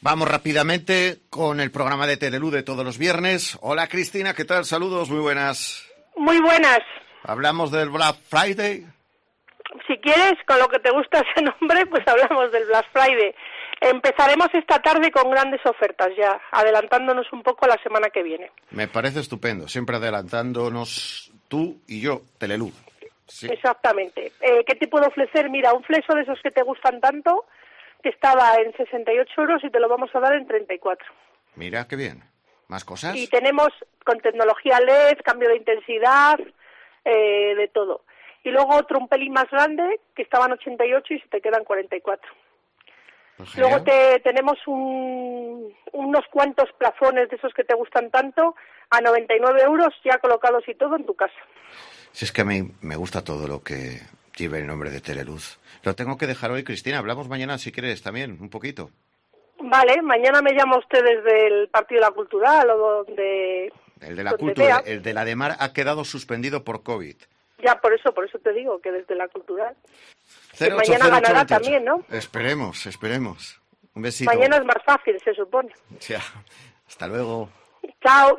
Vamos rápidamente con el programa de Teleluz de todos los viernes. Hola Cristina, ¿qué tal? Saludos, muy buenas. Muy buenas. ¿Hablamos del Black Friday? Si quieres, con lo que te gusta ese nombre, pues hablamos del Black Friday. Empezaremos esta tarde con grandes ofertas ya, adelantándonos un poco a la semana que viene. Me parece estupendo, siempre adelantándonos tú y yo, Teleluz. Sí. Exactamente. ¿Qué te puedo ofrecer? Mira, un fleso de esos que te gustan tanto, que estaba en 68 euros y te lo vamos a dar en 34. Mira, qué bien. ¿Más cosas? Y tenemos con tecnología LED, cambio de intensidad, de todo. Y luego otro un pelín más grande, que estaba en 88 y se te quedan 44. Pues luego tenemos unos cuantos plafones de esos que te gustan tanto, a 99 euros ya colocados y todo en tu casa. Si es que a mí me gusta todo lo que lleve el nombre de Teleluz. Lo tengo que dejar hoy, Cristina. Hablamos mañana, si quieres, también, un poquito. Vale, mañana me llama usted desde el Partido de la Cultural o donde... El de la Cultural, el de la de Mar ha quedado suspendido por COVID. Ya, por eso te digo, que desde la Cultural. 08, mañana 08, ganará 28. también, ¿no? Esperemos. Un besito. Mañana es más fácil, se supone. Ya. Hasta luego. Chao.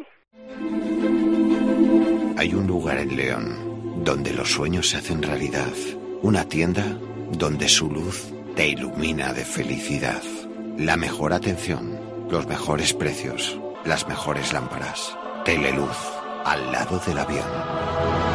Hay un lugar en León donde los sueños se hacen realidad. Una tienda donde su luz te ilumina de felicidad. La mejor atención, los mejores precios, las mejores lámparas. Teleluz, al lado del avión.